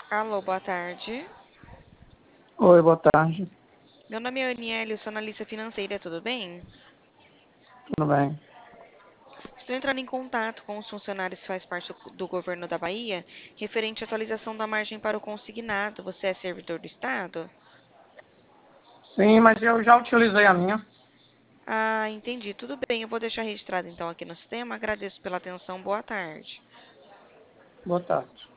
Alô, boa tarde. Oi, boa tarde. Meu nome é Aniele, eu sou analista financeira, tudo bem? Tudo bem? Estou entrando em contato com os funcionários que faz parte do governo da Bahia, referente à atualização da margem para o consignado. Você é servidor do Estado? Sim, mas eu já utilizei a minha. Ah, entendi. Tudo bem, eu vou deixar registrado então aqui no sistema. Agradeço pela atenção. Boa tarde. Boa tarde.